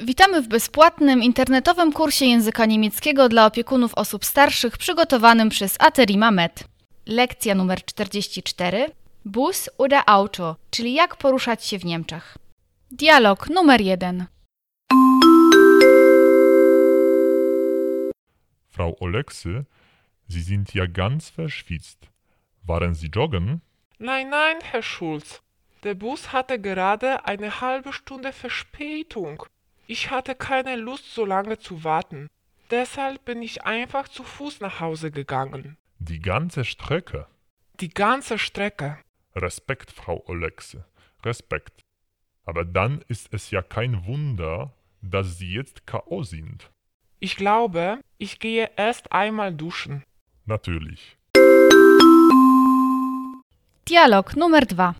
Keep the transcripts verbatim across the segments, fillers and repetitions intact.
Witamy w bezpłatnym internetowym kursie języka niemieckiego dla opiekunów osób starszych przygotowanym przez Aterima Med. Lekcja numer czterdzieści cztery. Bus oder Auto, czyli jak poruszać się w Niemczech. Dialog numer jeden. Frau Oleksy, Sie sind ja ganz verschwitzt. Waren Sie joggen? Nein, nein, Herr Schulz. Der Bus hatte gerade eine halbe Stunde Verspätung. Ich hatte keine Lust, so lange zu warten. Deshalb bin ich einfach zu Fuß nach Hause gegangen. Die ganze Strecke? Die ganze Strecke. Respekt, Frau Oleksy, Respekt. Aber dann ist es ja kein Wunder, dass Sie jetzt K O sind. Ich glaube, ich gehe erst einmal duschen. Natürlich. Dialog numer dwa.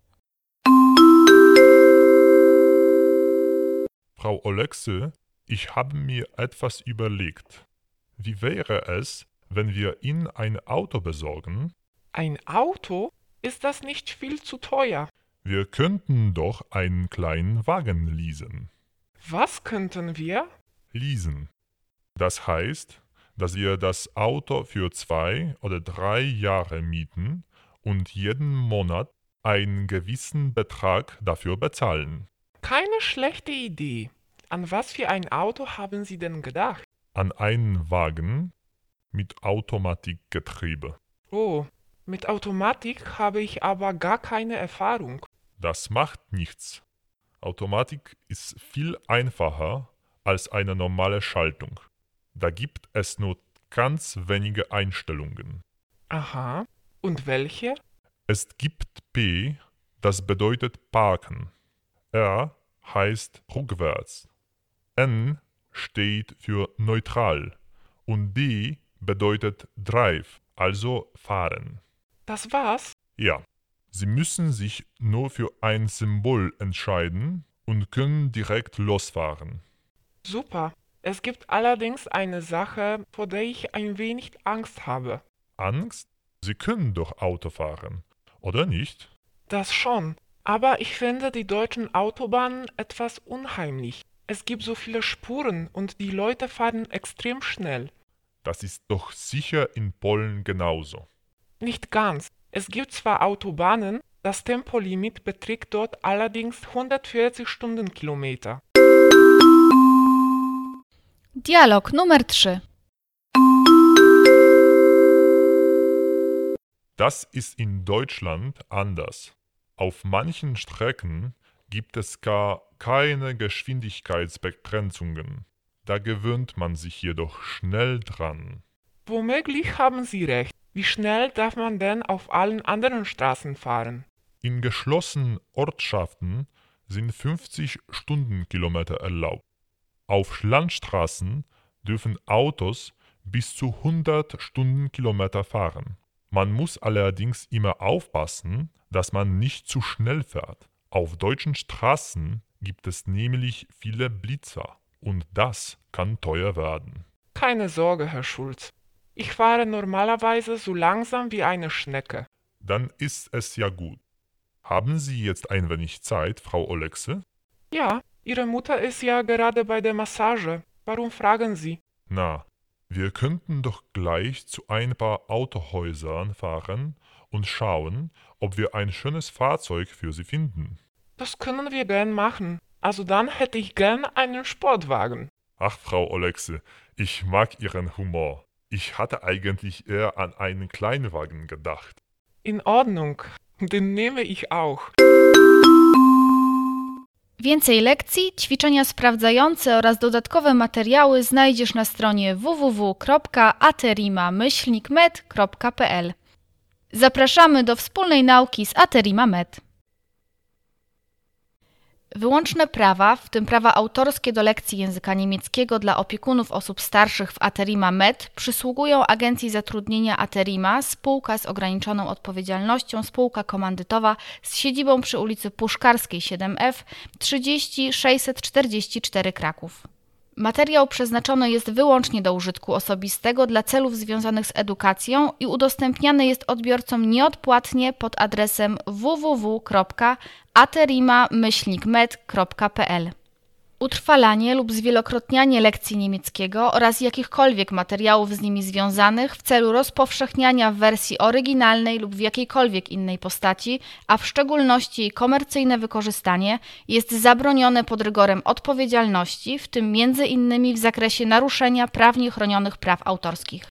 Frau Oleksy, ich habe mir etwas überlegt. Wie wäre es, wenn wir Ihnen ein Auto besorgen? Ein Auto? Ist das nicht viel zu teuer? Wir könnten doch einen kleinen Wagen leasen. Was könnten wir? Leasen. Das heißt, dass wir das Auto für zwei oder drei Jahre mieten und jeden Monat einen gewissen Betrag dafür bezahlen. Keine schlechte Idee. An was für ein Auto haben Sie denn gedacht? An einen Wagen mit Automatikgetriebe. Oh, mit Automatik habe ich aber gar keine Erfahrung. Das macht nichts. Automatik ist viel einfacher als eine normale Schaltung. Da gibt es nur ganz wenige Einstellungen. Aha, und welche? Es gibt P, das bedeutet parken. R heißt rückwärts. N steht für neutral. Und D bedeutet drive, also fahren. Das war's? Ja, Sie müssen sich nur für ein Symbol entscheiden und können direkt losfahren. Super. Es gibt allerdings eine Sache, vor der ich ein wenig Angst habe. Angst? Sie können doch Auto fahren, oder nicht? Das schon. Aber ich finde die deutschen Autobahnen etwas unheimlich. Es gibt so viele Spuren und die Leute fahren extrem schnell. Das ist doch sicher in Polen genauso. Nicht ganz. Es gibt zwar Autobahnen, das Tempolimit beträgt dort allerdings hundertvierzig Stundenkilometer. Dialog numer trzy. Das ist in Deutschland anders. Auf manchen Strecken gibt es gar keine Geschwindigkeitsbegrenzungen. Da gewöhnt man sich jedoch schnell dran. Womöglich haben Sie recht. Wie schnell darf man denn auf allen anderen Straßen fahren? In geschlossenen Ortschaften sind fünfzig Stundenkilometer erlaubt. Auf Landstraßen dürfen Autos bis zu hundert Stundenkilometer fahren. Man muss allerdings immer aufpassen, dass man nicht zu schnell fährt. Auf deutschen Straßen gibt es nämlich viele Blitzer und das kann teuer werden. Keine Sorge, Herr Schulz. Ich fahre normalerweise so langsam wie eine Schnecke. Dann ist es ja gut. Haben Sie jetzt ein wenig Zeit, Frau Oleksy? Ja, Ihre Mutter ist ja gerade bei der Massage. Warum fragen Sie? Na, wir könnten doch gleich zu ein paar Autohäusern fahren und schauen, ob wir ein schönes Fahrzeug für Sie finden. Das können wir gern machen. Also dann hätte ich gern einen Sportwagen. Ach, Frau Oleksy, ich mag Ihren Humor. Ich hatte eigentlich eher an einen Kleinwagen gedacht. In Ordnung, den nehme ich auch. Więcej lekcji, ćwiczenia sprawdzające oraz dodatkowe materiały znajdziesz na stronie w w w kropka aterima myślnik med kropka p l. Zapraszamy do wspólnej nauki z Aterima Med. Wyłączne prawa, w tym prawa autorskie do lekcji języka niemieckiego dla opiekunów osób starszych w Aterima Med, przysługują Agencji Zatrudnienia Aterima, spółka z ograniczoną odpowiedzialnością, spółka komandytowa z siedzibą przy ulicy Puszkarskiej siedem F trzydzieści sześćset czterdzieści cztery Kraków. Materiał przeznaczony jest wyłącznie do użytku osobistego dla celów związanych z edukacją i udostępniany jest odbiorcom nieodpłatnie pod adresem w w w kropka aterima myślnik med kropka p l. utrwalanie lub zwielokrotnianie lekcji niemieckiego oraz jakichkolwiek materiałów z nimi związanych w celu rozpowszechniania w wersji oryginalnej lub w jakiejkolwiek innej postaci, a w szczególności jej komercyjne wykorzystanie, jest zabronione pod rygorem odpowiedzialności, w tym między innymi w zakresie naruszenia prawnie chronionych praw autorskich.